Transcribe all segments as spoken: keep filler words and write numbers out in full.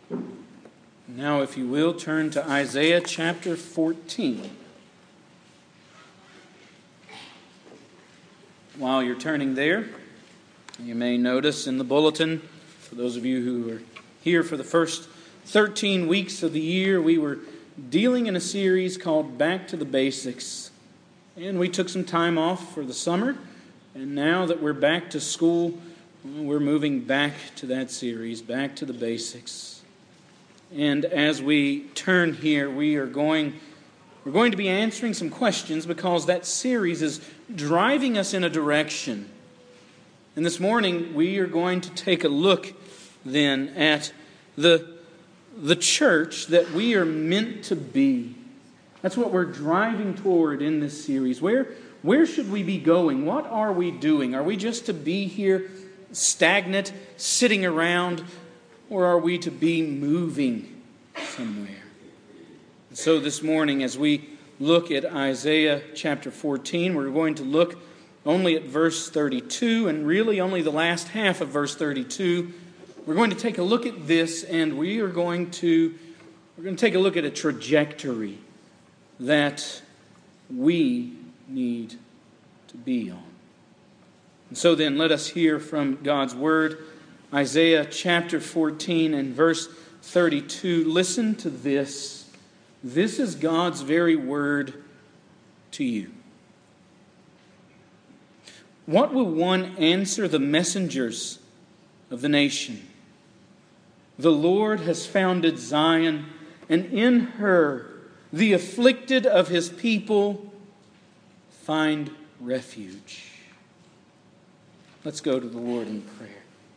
Now, if you will, turn to Isaiah chapter fourteen. While you're turning there, you may notice in the bulletin, for those of you who are here for the first thirteen weeks of the year, we were dealing in a series called Back to the Basics. And we took some time off for the summer, and now that we're back to school, we're moving back to that series, Back to the Basics. And as we turn here, we are going, we're going to be answering some questions because that series is driving us in a direction. And this morning, we are going to take a look then at the, the church that we are meant to be. That's what we're driving toward in this series. Where, where should we be going? What are we doing? Are we just to be here stagnant, sitting around, or are we to be moving somewhere? And so this morning, as we look at Isaiah chapter fourteen, we're going to look only at verse thirty-two, and really only the last half of verse thirty-two. We're going to take a look at this, and we are going to we're going to take a look at a trajectory that we need to be on. And so then, let us hear from God's Word, Isaiah chapter fourteen and verse thirty-two. Listen to this. This is God's very word to you. What will one answer the messengers of the nation? The Lord has founded Zion, and in her the afflicted of His people find refuge. Let's go to the Lord in prayer.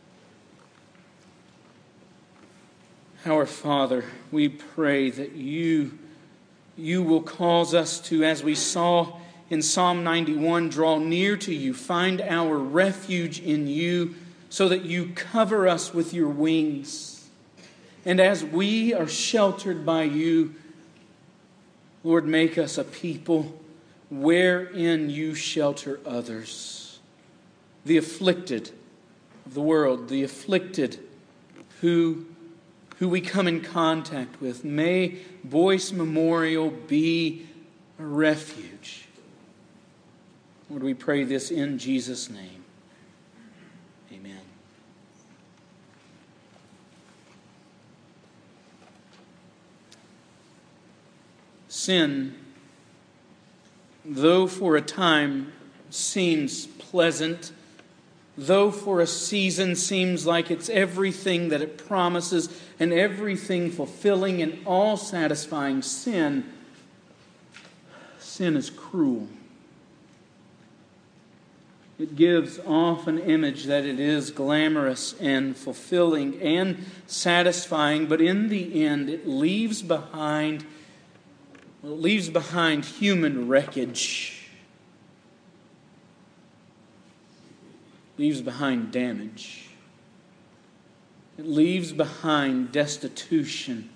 Our Father, we pray that you, you will cause us to, as we saw in Psalm ninety-one, draw near to you, find our refuge in you, so that you cover us with your wings. And as we are sheltered by you, Lord, make us a people wherein you shelter others. The afflicted of the world, the afflicted who, who we come in contact with. May Boyce Memorial be a refuge. Lord, we pray this in Jesus' name. Amen. Sin, though for a time seems pleasant, though for a season seems like it's everything that it promises and everything fulfilling and all satisfying, sin, sin is cruel. It gives off an image that it is glamorous and fulfilling and satisfying, but in the end it leaves behind, well, it leaves behind human wreckage. Leaves behind damage. It leaves behind destitution.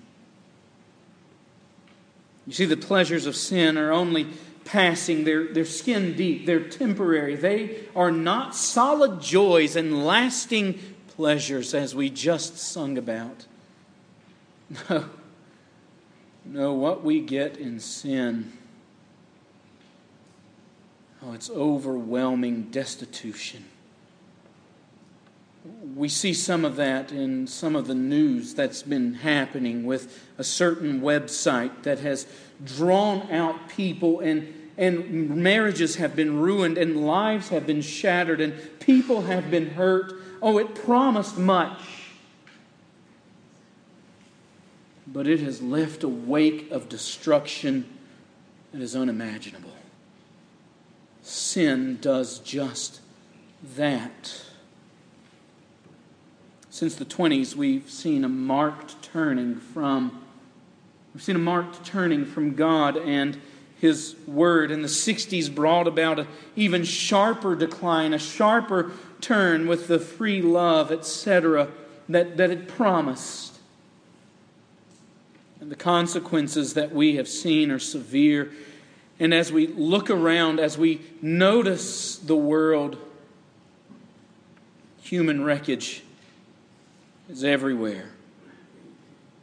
You see, the pleasures of sin are only passing. They're, they're skin deep. They're temporary. They are not solid joys and lasting pleasures as we just sung about. No. No, what we get in sin, oh, it's overwhelming destitution. We see some of that in some of the news that's been happening with a certain website that has drawn out people, and, and marriages have been ruined and lives have been shattered and people have been hurt. Oh, it promised much, but it has left a wake of destruction that is unimaginable. Sin does just that. Since the twenties, we've seen a marked turning from we've seen a marked turning from God and His Word. In the sixties, brought about an even sharper decline, a sharper turn with the free love, et cetera, that, that it promised. And the consequences that we have seen are severe. And as we look around, as we notice the world, human wreckage is everywhere.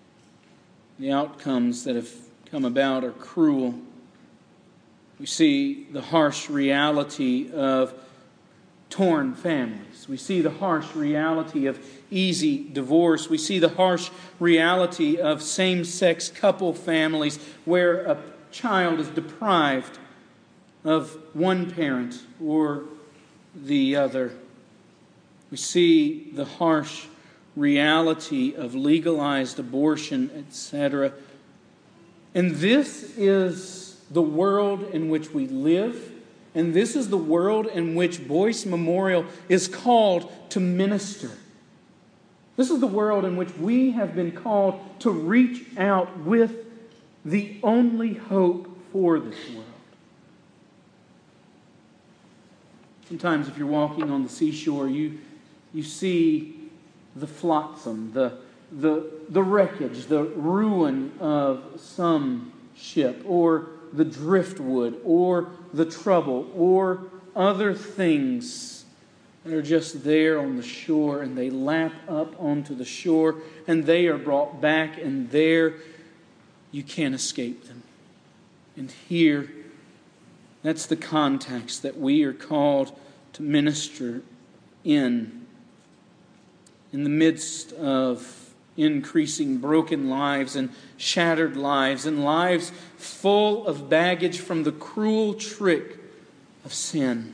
the outcomes that have come about are cruel. We see the harsh reality of torn families. We see the harsh reality of easy divorce. We see the harsh reality of same-sex couple families where a child is deprived of one parent or the other. We see the harsh reality of legalized abortion, et cetera. And this is the world in which we live, and this is the world in which Boyce Memorial is called to minister. This is the world in which we have been called to reach out with the only hope for this world. Sometimes if you're walking on the seashore, you you see the flotsam, the, the, the wreckage, the ruin of some ship, or the driftwood, or the trouble, or other things that are just there on the shore, and they lap up onto the shore, and they are brought back, and there you can't escape them. And here, that's the context that we are called to minister in. In the midst of increasing broken lives and shattered lives and lives full of baggage from the cruel trick of sin.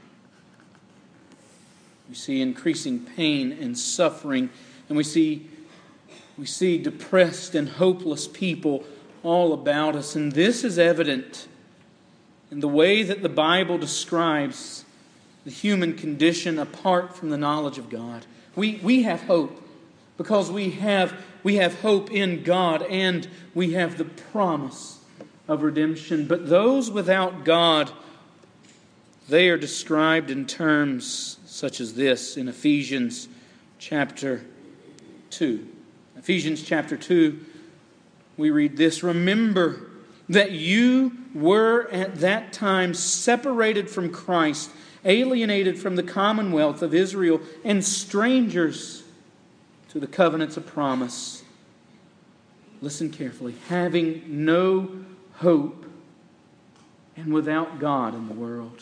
We see increasing pain and suffering, and we see we see depressed and hopeless people all about us. And this is evident in the way that the Bible describes the human condition apart from the knowledge of God. We we have hope because we have we have hope in God, and we have the promise of redemption. But those without God, they are described in terms such as this in Ephesians chapter two. Ephesians chapter two, we read this: "Remember that you were at that time separated from Christ, alienated from the commonwealth of Israel, and strangers to the covenants of promise." Listen carefully. "Having no hope and without God in the world."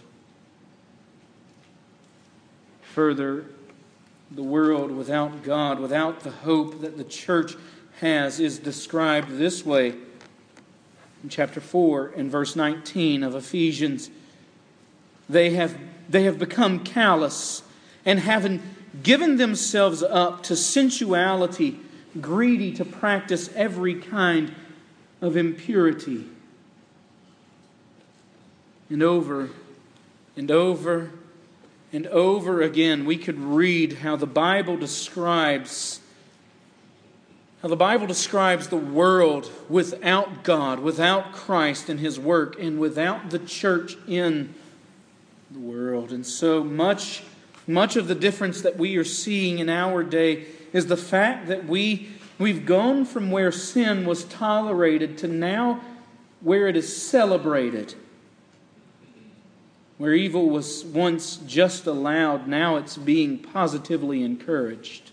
Further, the world without God, without the hope that the church has, is described this way in chapter four and verse nineteen of Ephesians. They have They have become callous, and having given themselves up to sensuality, greedy to practice every kind of impurity. And over and over and over again, we could read how the Bible describes how the Bible describes the world without God, without Christ and His work, and without the church in the world. And so much, much of the difference that we are seeing in our day is the fact that we, we've gone from where sin was tolerated to now where it is celebrated. Where evil was once just allowed, now it's being positively encouraged.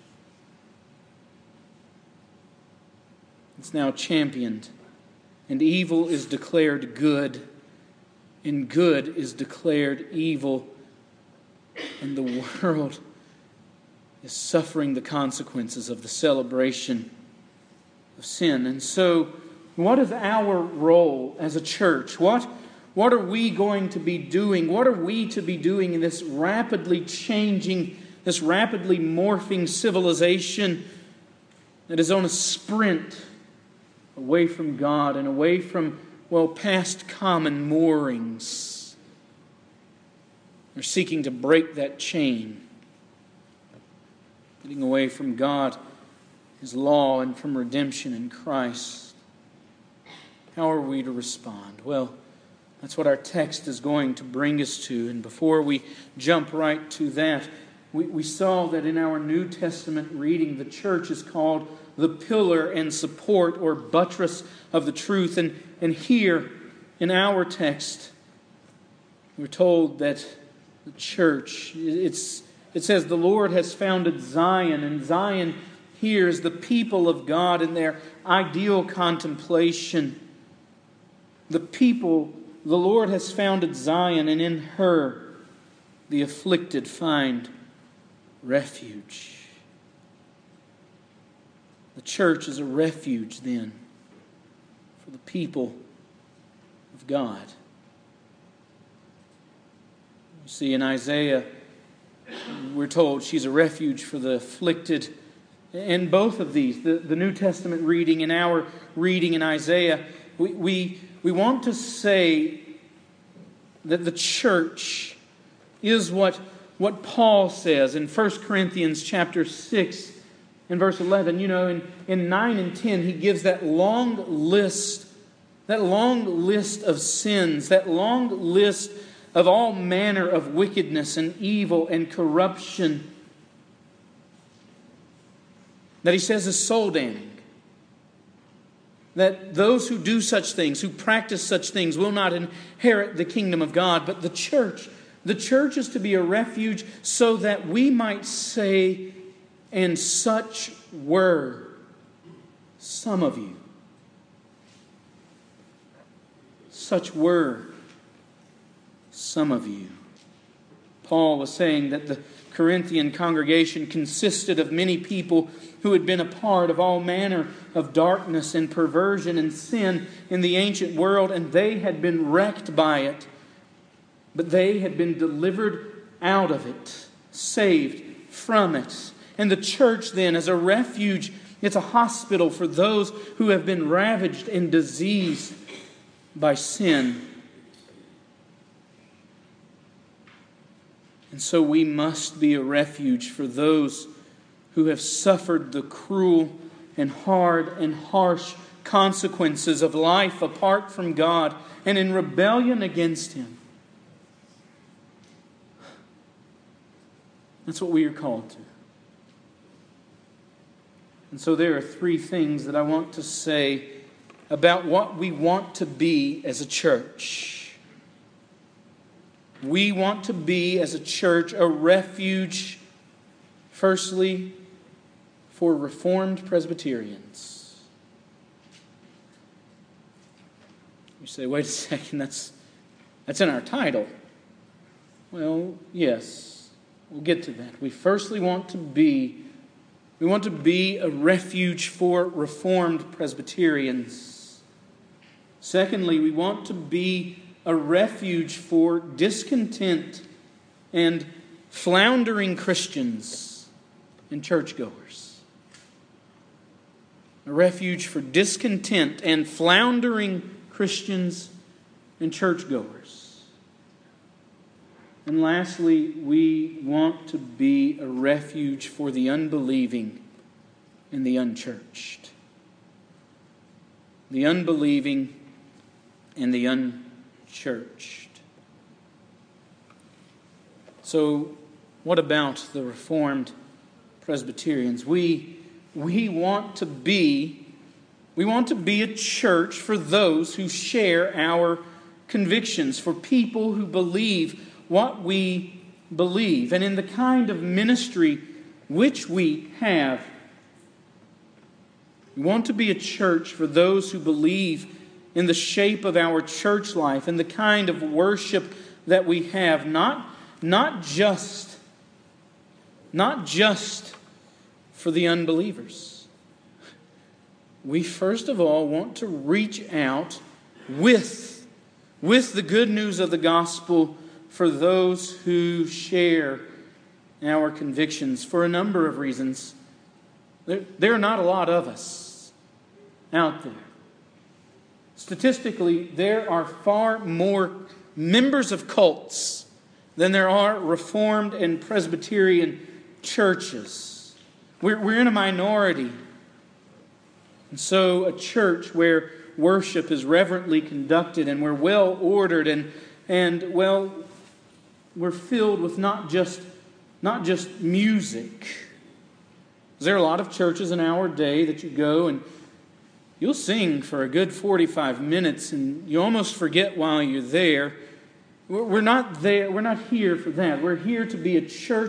It's now championed, and evil is declared good, and good is declared evil, and the world is suffering the consequences of the celebration of sin. And so, what is our role as a church? What, what are we going to be doing? What are we to be doing in this rapidly changing, this rapidly morphing civilization that is on a sprint away from God and away from, well, past common moorings? They're seeking to break that chain, getting away from God, His law, and from redemption in Christ. How are we to respond? Well, that's what our text is going to bring us to. And before we jump right to that, we, we saw that in our New Testament reading, the church is called the pillar and support or buttress of the truth. And, and here, in our text, we're told that the church, it's, it says the Lord has founded Zion, and Zion here as the people of God in their ideal contemplation. The people the Lord has founded Zion, and in her the afflicted find refuge. The church is a refuge then for the people of God. You see, in Isaiah, we're told she's a refuge for the afflicted. In both of these, the, the New Testament reading and our reading in Isaiah, we, we, we want to say that the church is what, what Paul says in First Corinthians chapter six and verse eleven. You know, in, in nine and ten, he gives that long list, that long list of sins, that long list of all manner of wickedness and evil and corruption that he says is soul damning. That those who do such things, who practice such things, will not inherit the kingdom of God. But the church, the church is to be a refuge so that we might say, and such were some of you. Such were some of you. Paul was saying that the Corinthian congregation consisted of many people who had been a part of all manner of darkness and perversion and sin in the ancient world, and they had been wrecked by it. But they had been delivered out of it, saved from it. And the church then, as a refuge, it's a hospital for those who have been ravaged and diseased by sin. And so we must be a refuge for those who have suffered the cruel and hard and harsh consequences of life apart from God and in rebellion against Him. That's what we are called to. And so there are three things that I want to say about what we want to be as a church. We want to be, as a church, a refuge, firstly, for Reformed Presbyterians. You say, wait a second, that's, that's in our title. Well, yes, we'll get to that. We firstly want to be, we want to be a refuge for Reformed Presbyterians. Secondly, we want to be a refuge for discontent and floundering Christians and churchgoers. A refuge for discontent and floundering Christians and churchgoers. And lastly, we want to be a refuge for the unbelieving and the unchurched. The unbelieving and the unchurched. Churched. So, what about the Reformed Presbyterians? We, we want to be, we want to be a church for those who share our convictions, for people who believe what we believe, and in the kind of ministry which we have. We want to be a church for those who believe in the shape of our church life and the kind of worship that we have, not, not just, not just for the unbelievers. We first of all want to reach out with, with the good news of the gospel for those who share our convictions for a number of reasons. There, there are not a lot of us out there. Statistically, there are far more members of cults than there are Reformed and Presbyterian churches. We're, we're in a minority. And so a church where worship is reverently conducted and we're well ordered and, and well, we're filled with not just, not just music. There are a lot of churches in our day that you go and you'll sing for a good forty-five minutes and you almost forget while you're there. We're not there. We're not here for that. We're here to be a church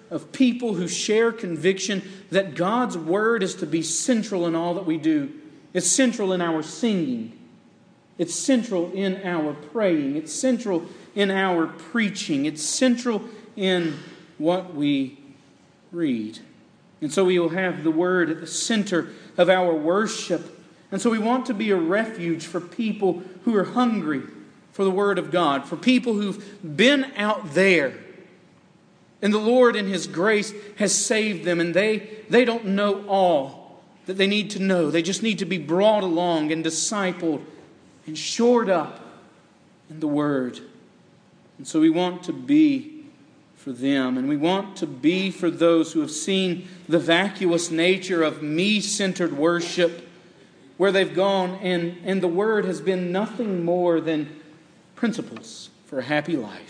of people who share conviction that God's Word is to be central in all that we do. It's central in our singing. It's central in our praying. It's central in our preaching. It's central in what we read. And so we will have the Word at the center of our worship. And so we want to be a refuge for people who are hungry for the Word of God, for people who've been out there and the Lord in His grace has saved them, and they, they don't know all that they need to know. They just need to be brought along and discipled and shored up in the Word. And so we want to be for them, and we want to be for those who have seen the vacuous nature of me-centered worship, where they've gone and, and the Word has been nothing more than principles for a happy life.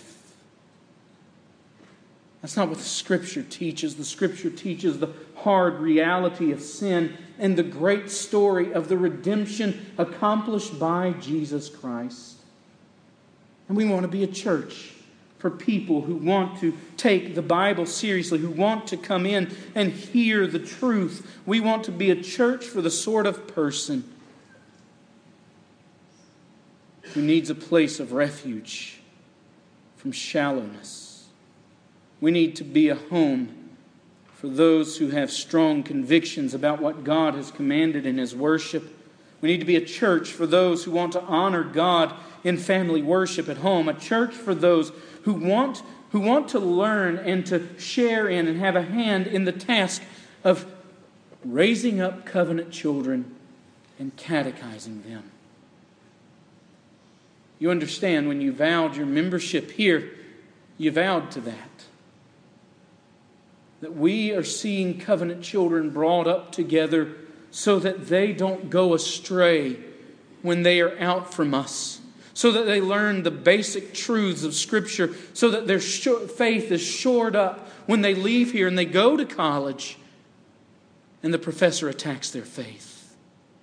That's not what the Scripture teaches. The Scripture teaches the hard reality of sin and the great story of the redemption accomplished by Jesus Christ. And we want to be a church for people who want to take the Bible seriously, who want to come in and hear the truth. We want to be a church for the sort of person who needs a place of refuge from shallowness. We need to be a home for those who have strong convictions about what God has commanded in His worship. We need to be a church for those who want to honor God in family worship at home. A church for those who want, who want to learn and to share in and have a hand in the task of raising up covenant children and catechizing them. You understand, when you vowed your membership here, you vowed to that. That we are seeing covenant children brought up together so that they don't go astray when they are out from us. So that they learn the basic truths of Scripture. So that their faith is shored up when they leave here and they go to college and the professor attacks their faith.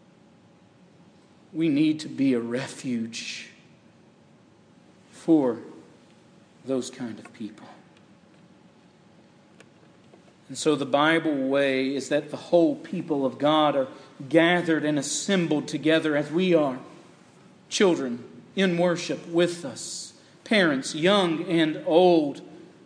We need to be a refuge for those kind of people. And so the Bible way is that the whole people of God are gathered and assembled together as we are. Children in worship with us. Parents, young and old.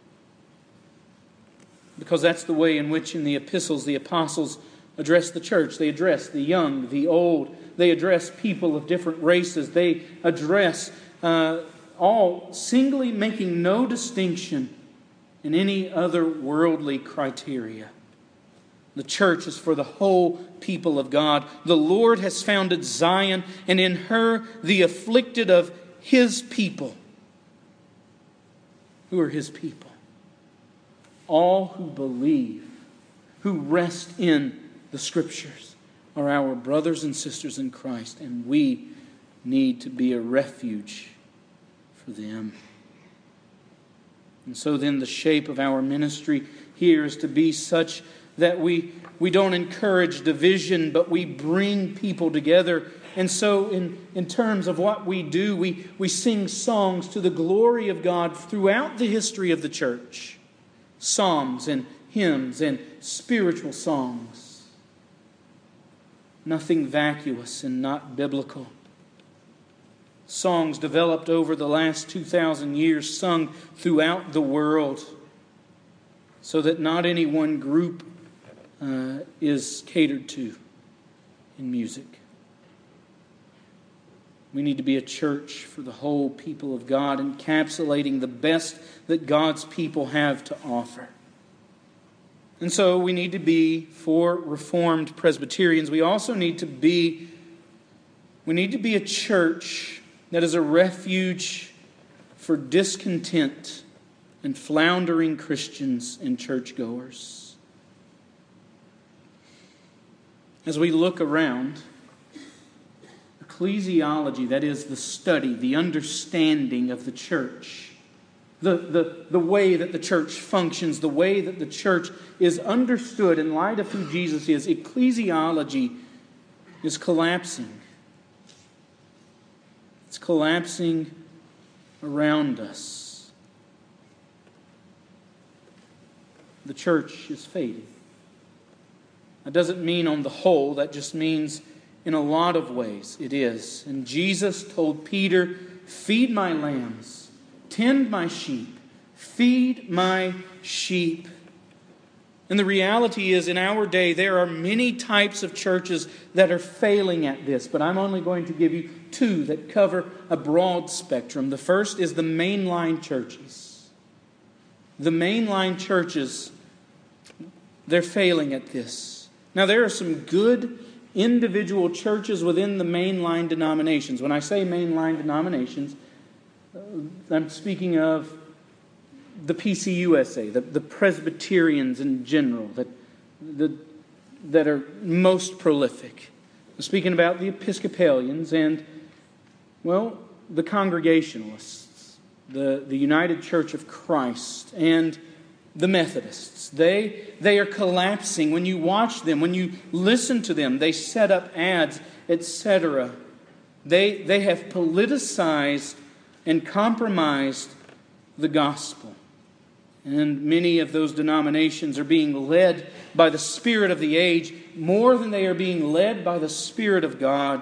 Because that's the way in which in the epistles the apostles address the church. They address the young, the old. They address people of different races. They address uh, all singly, making no distinction in any other worldly criteria. The church is for the whole people of God. The Lord has founded Zion, and in her the afflicted of His people. Who are His people? All who believe, who rest in the Scriptures, are our brothers and sisters in Christ, and we need to be a refuge for them. And so then the shape of our ministry here is to be such that we, we don't encourage division, but we bring people together. And so in, in terms of what we do, we, we sing songs to the glory of God throughout the history of the church. Psalms and hymns and spiritual songs. Nothing vacuous and not biblical. Songs developed over the last two thousand years, sung throughout the world, so that not any one group uh, is catered to in music. We need to be a church for the whole people of God, encapsulating the best that God's people have to offer. And so we need to be, for Reformed Presbyterians, we also need to be, we need to be a church that is a refuge for discontent and floundering Christians and churchgoers. As we look around, ecclesiology, that is the study, the understanding of the church, the, the, the way that the church functions, the way that the church is understood in light of who Jesus is, ecclesiology is collapsing. It's collapsing around us. the church is fading. That doesn't mean on the whole, that just means in a lot of ways it is. And Jesus told Peter, feed my lambs, tend my sheep, feed my sheep. And the reality is, in our day, there are many types of churches that are failing at this. But I'm only going to give you two that cover a broad spectrum. The first is the mainline churches. The mainline churches, they're failing at this. Now, there are some good individual churches within the mainline denominations. When I say mainline denominations, I'm speaking of the P C U S A, the, the Presbyterians in general, that, the, that are most prolific. I'm speaking about the Episcopalians and, well, the Congregationalists, the, the United Church of Christ, and the Methodists. They, they are collapsing. When you watch them, when you listen to them, they set up ads, et cetera. They, they have politicized and compromised the gospel. And many of those denominations are being led by the spirit of the age more than they are being led by the Spirit of God.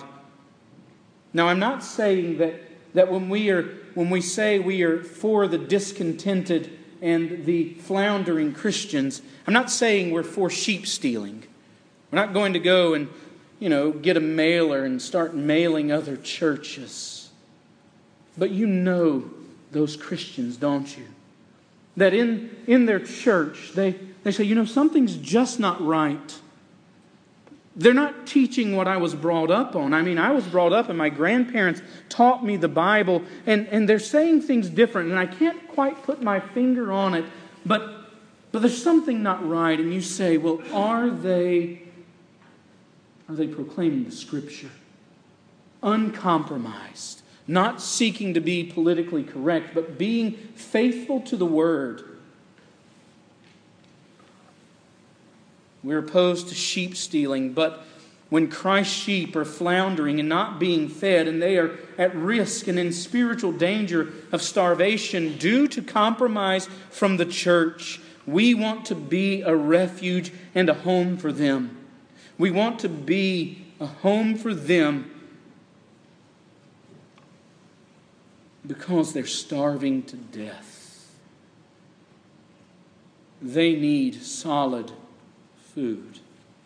Now, I'm not saying that, that when we are when we say we are for the discontented and the floundering Christians, I'm not saying we're for sheep stealing. We're not going to go and, you know, get a mailer and start mailing other churches. But you know those Christians, don't you? That in, in their church, they, they say, you know, something's just not right. They're not teaching what I was brought up on. I mean, I was brought up and my grandparents taught me the Bible, and, and they're saying things different, and I can't quite put my finger on it, but, but there's something not right. And you say, well, are they, are they proclaiming the Scripture? Uncompromised. Not seeking to be politically correct, but being faithful to the Word. We're opposed to sheep stealing, but when Christ's sheep are floundering and not being fed, and they are at risk and in spiritual danger of starvation due to compromise from the church, we want to be a refuge and a home for them. We want to be a home for them because they're starving to death. They need solid food.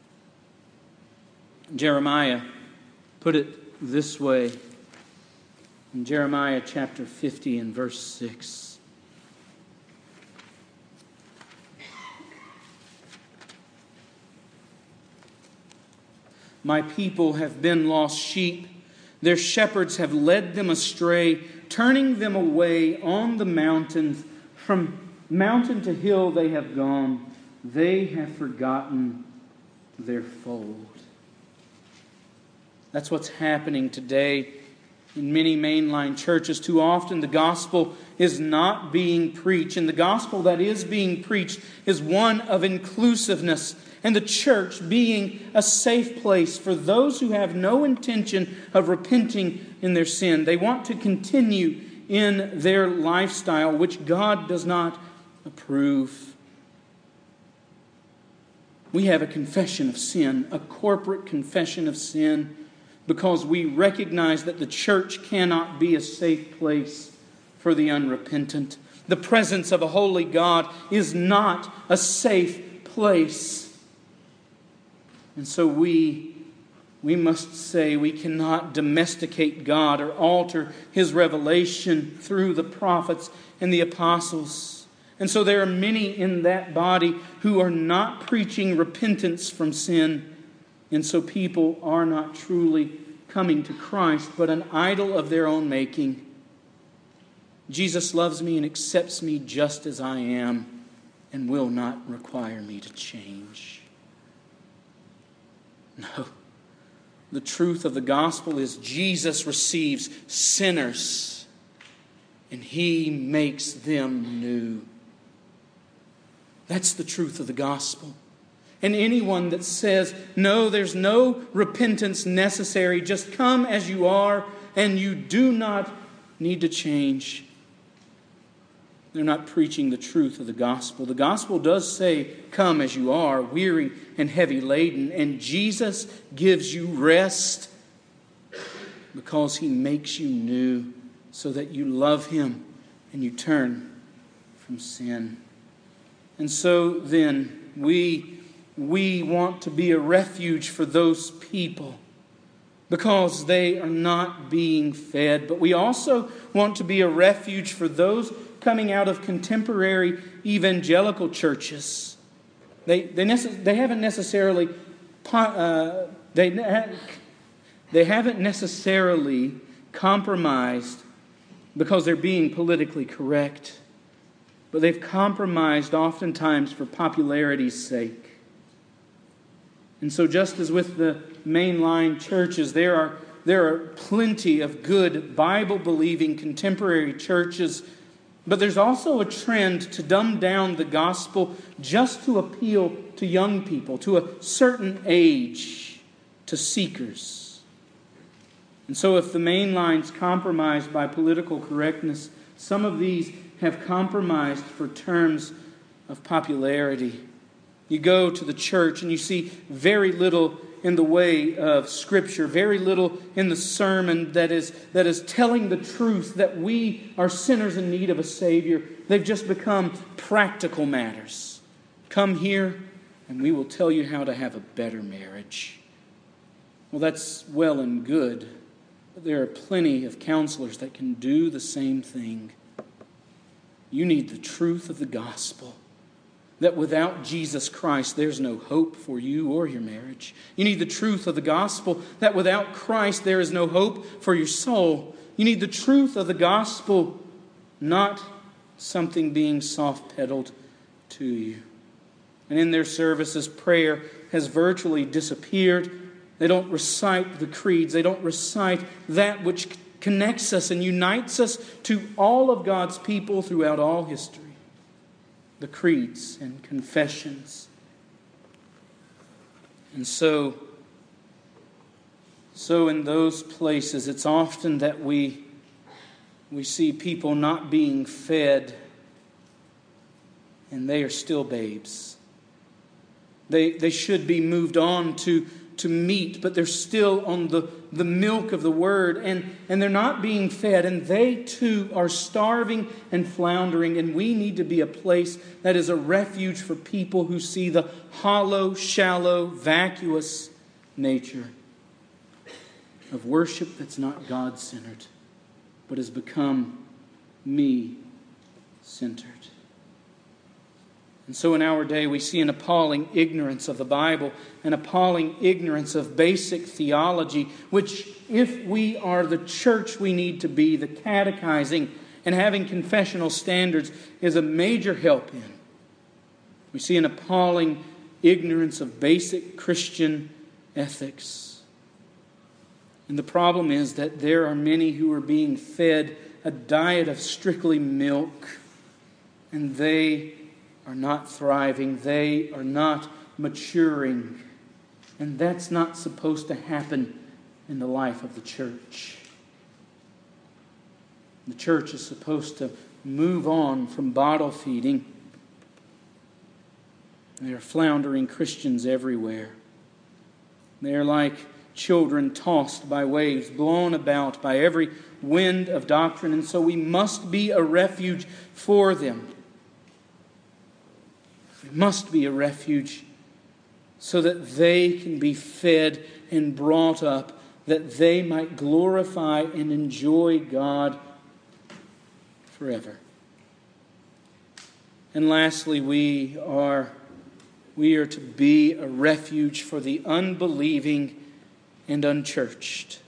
Jeremiah put it this way in Jeremiah chapter fifty and verse six. My people have been lost sheep. Their shepherds have led them astray, turning them away on the mountains. From mountain to hill they have gone. They have forgotten their fold. That's what's happening today in many mainline churches. Too often the gospel is not being preached. And the gospel that is being preached is one of inclusiveness. And the church being a safe place for those who have no intention of repenting in their sin. They want to continue in their lifestyle, which God does not approve. We have a confession of sin, a corporate confession of sin, because we recognize that the church cannot be a safe place for the unrepentant. The presence of a holy God is not a safe place. And so we, we must say we cannot domesticate God or alter His revelation through the prophets and the apostles. And so there are many in that body who are not preaching repentance from sin. And so people are not truly coming to Christ, but an idol of their own making. Jesus loves me and accepts me just as I am and will not require me to change. No. The truth of the gospel is Jesus receives sinners and He makes them new. That's the truth of the gospel. And anyone that says, no, there's no repentance necessary, just come as you are and you do not need to change, They're not preaching the truth of the gospel. The gospel does say, come as you are, weary and heavy laden, and Jesus gives you rest because He makes you new so that you love Him and you turn from sin. And so then, we, we want to be a refuge for those people because they are not being fed. But we also want to be a refuge for those coming out of contemporary evangelical churches. They they, nece- they haven't necessarily uh, they they haven't necessarily compromised because they're being politically correct, but they've compromised oftentimes for popularity's sake. And so, just as with the mainline churches, there are there are plenty of good Bible-believing contemporary churches. But there's also a trend to dumb down the gospel just to appeal to young people, to a certain age, to seekers. And so if the main line's compromised by political correctness, some of these have compromised for terms of popularity. You go to the church and you see very little in the way of Scripture, very little in the sermon that is, that is telling the truth that we are sinners in need of a Savior. They've just become practical matters. Come here and we will tell you how to have a better marriage. Well, that's well and good, but there are plenty of counselors that can do the same thing. You need the truth of the gospel. That without Jesus Christ, there's no hope for you or your marriage. You need the truth of the gospel. That without Christ, there is no hope for your soul. You need the truth of the gospel, not something being soft-pedaled to you. And in their services, prayer has virtually disappeared. They don't recite the creeds. They don't recite that which connects us and unites us to all of God's people throughout all history. The creeds and confessions. And so, so in those places, it's often that we, we see people not being fed, and they are still babes. They, they should be moved on to, to meat, but they're still on the, the milk of the Word, and, and they're not being fed, and they too are starving and floundering, and we need to be a place that is a refuge for people who see the hollow, shallow, vacuous nature of worship that's not God-centered, but has become me-centered. And so in our day, we see an appalling ignorance of the Bible, an appalling ignorance of basic theology, which, if we are the church we need to be, the catechizing and having confessional standards is a major help in. We see an appalling ignorance of basic Christian ethics. And the problem is that there are many who are being fed a diet of strictly milk, and they are not thriving. They are not maturing. And that's not supposed to happen in the life of the church. The church is supposed to move on from bottle feeding. There are floundering Christians everywhere. They are like children tossed by waves, blown about by every wind of doctrine. And so we must be a refuge for them. We must be a refuge so that they can be fed and brought up, that they might glorify and enjoy God forever. And lastly, we are, we are to be a refuge for the unbelieving and unchurched.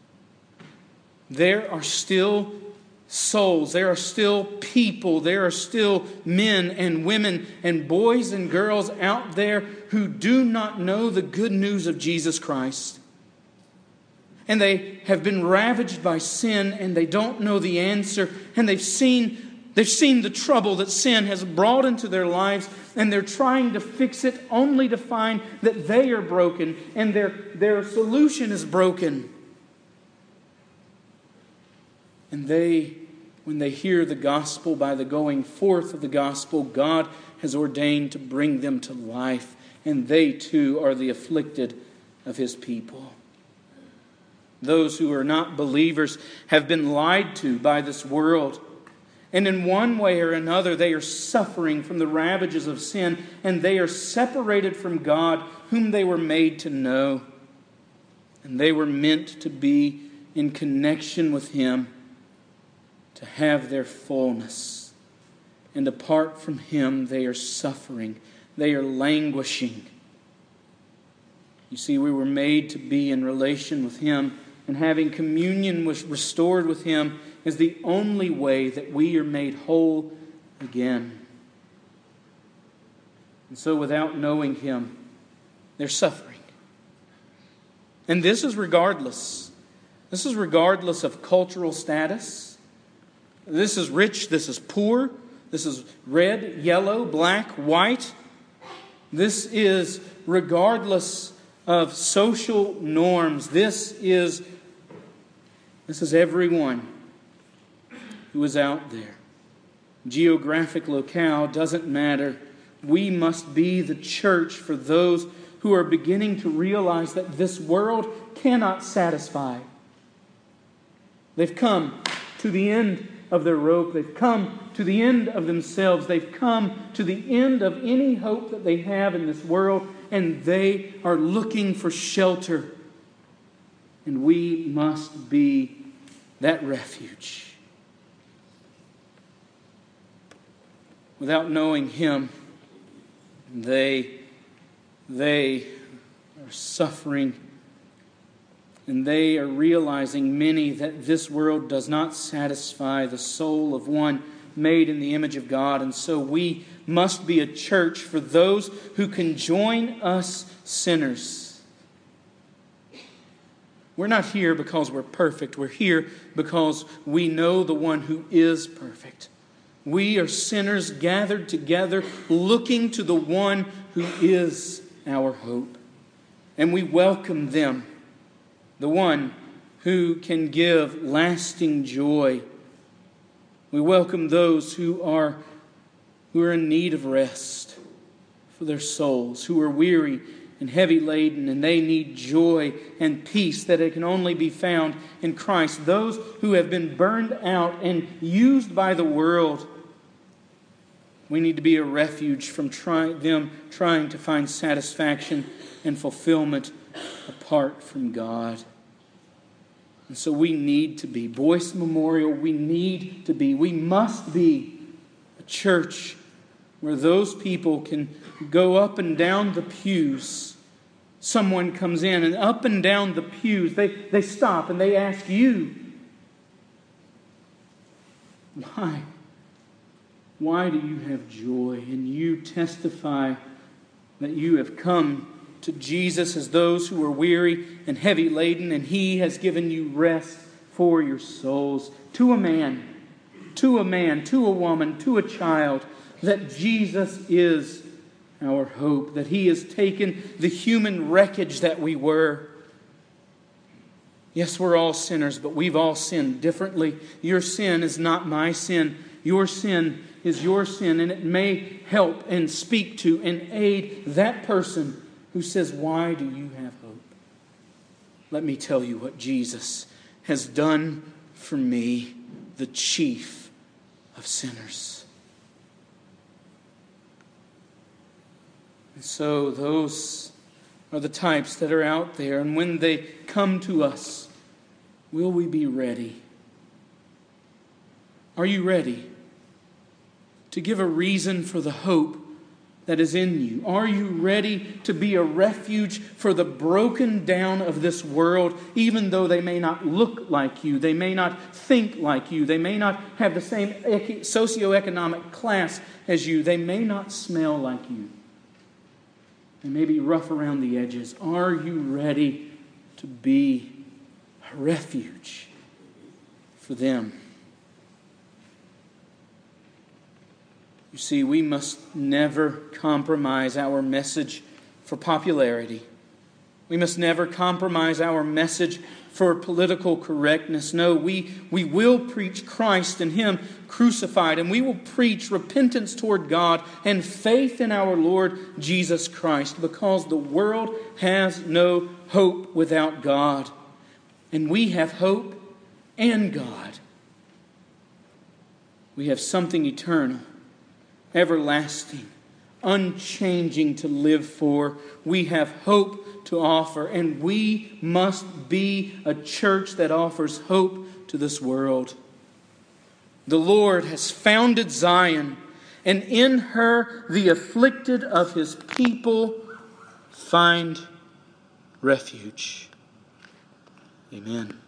There are still souls, there are still people, there are still men and women and boys and girls out there who do not know the good news of Jesus Christ. And they have been ravaged by sin, and they don't know the answer, and they've seen they've seen the trouble that sin has brought into their lives, and they're trying to fix it only to find that they are broken and their, their solution is broken. And they when they hear the gospel, by the going forth of the gospel, God has ordained to bring them to life, and they too are the afflicted of His people. Those who are not believers have been lied to by this world. And in one way or another, they are suffering from the ravages of sin, and they are separated from God, whom they were made to know. And they were meant to be in connection with Him, to have their fullness. And apart from Him, they are suffering. They are languishing. You see, we were made to be in relation with Him, and having communion was restored with Him is the only way that we are made whole again. And so without knowing Him, they're suffering. And this is regardless. This is regardless of cultural status. This is rich, this is poor, this is red, yellow, black, white. This is regardless of social norms. This is, this is everyone who is out there. Geographic locale doesn't matter. We must be the church for those who are beginning to realize that this world cannot satisfy. They've come to the end of their rope. They've come to the end of themselves. They've come to the end of any hope that they have in this world, and they are looking for shelter. And we must be that refuge. Without knowing Him, they, they are suffering, and they are realizing, many, that this world does not satisfy the soul of one made in the image of God. And so we must be a church for those who can join us sinners. We're not here because we're perfect. We're here because we know the one who is perfect. We are sinners gathered together, looking to the one who is our hope. And we welcome them, the one who can give lasting joy. We welcome those who are, who are in need of rest for their souls, who are weary and heavy laden, and they need joy and peace that it can only be found in Christ. Those who have been burned out and used by the world, we need to be a refuge from try, them trying to find satisfaction and fulfillment apart from God. And so we need to be, Boyce Memorial, we need to be, we must be a church where those people can go up and down the pews. Someone comes in, and up and down the pews, they, they stop and they ask you, why? Why do you have joy? And you testify that you have come to Jesus as those who are weary and heavy laden, and He has given you rest for your souls. To a man, to a man, to a woman, to a child, that Jesus is our hope, that He has taken the human wreckage that we were. Yes, we're all sinners, but we've all sinned differently. Your sin is not my sin. Your sin is your sin, and it may help and speak to and aid that person who says, why do you have hope? Let me tell you what Jesus has done for me, the chief of sinners. And so those are the types that are out there, and when they come to us, will we be ready? Are you ready to give a reason for the hope that is in you? Are you ready to be a refuge for the broken down of this world, even though they may not look like you, they may not think like you, they may not have the same socioeconomic class as you, they may not smell like you, they may be rough around the edges? Are you ready to be a refuge for them? You see, we must never compromise our message for popularity. We must never compromise our message for political correctness. No, we, we will preach Christ and Him crucified, and we will preach repentance toward God and faith in our Lord Jesus Christ, because the world has no hope without God. And we have hope and God. We have something eternal, everlasting, unchanging to live for. We have hope to offer, and we must be a church that offers hope to this world. The Lord has founded Zion, and in her the afflicted of His people find refuge. Amen.